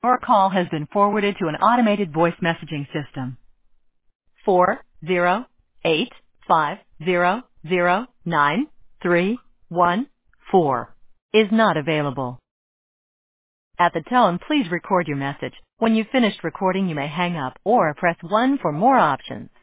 Your call has been forwarded to an automated voice messaging system. 408-500-9314 is not available. At the tone, please record your message. When you've finished recording, you may hang up or press 1 for more options.